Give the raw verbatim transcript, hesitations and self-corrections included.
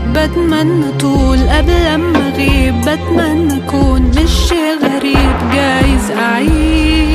بتمنى طول قبل ما اغيب، بتمنى اكون مش شي غريب، جايز اعيش